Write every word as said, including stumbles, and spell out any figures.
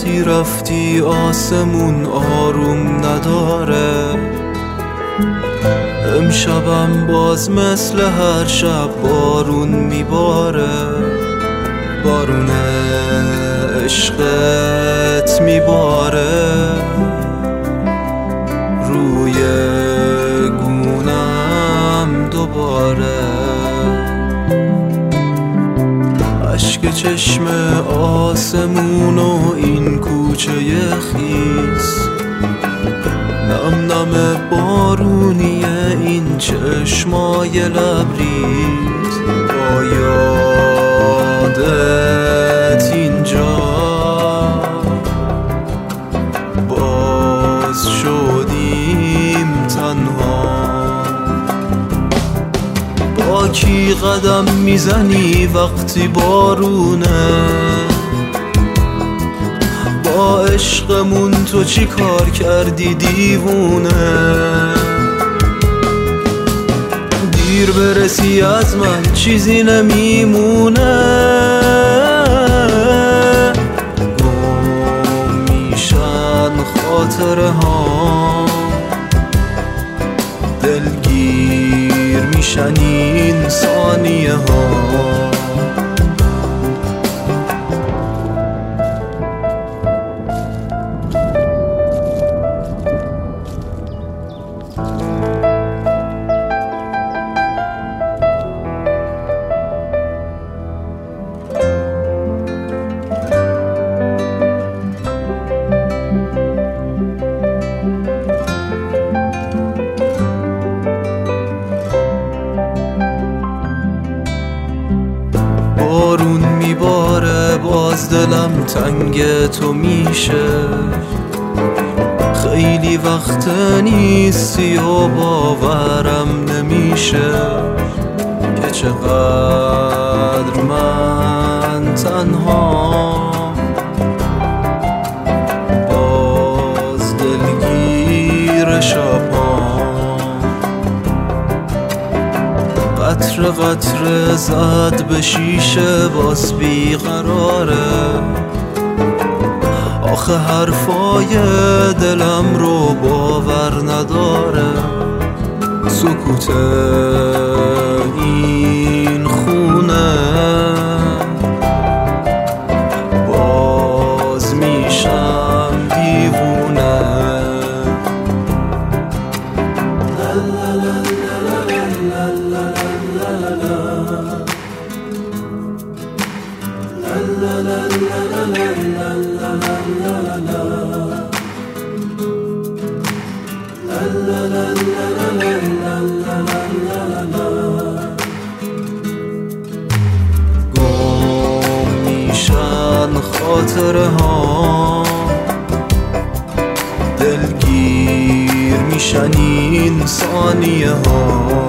وقتی رفتی آسمون آروم نداره. امشبم باز مثل هر شب بارون میباره، بارون عشقت میباره روی گونم دوباره. اشک چشم آسمون و این کوچه خیس، نم نم بارونی این چشمای لبریز. با یادت اینجا باز شدیم تنها. با کی قدم میزنی وقتی بارونه؟ با عشقمون تو چی کار کردی دیوونه؟ دیر برسی از من چیزی نمیمونه. گم میشن خاطره ها، دلگیر میشن این ثانیه ها. بارون میباره باز دلم تنگ تو میشه. خیلی وقت نیستی و باورم نمیشه که چقدر من تنها. باز دلگیر شبها، قطر قطر زد به شیشه باز بیقراره. آخه حرفای دلم رو باور نداره. سکوت این خونه باز میشم دیوونه. گم میشن خاطره ها، دلگیر میشن این ثانیه ها.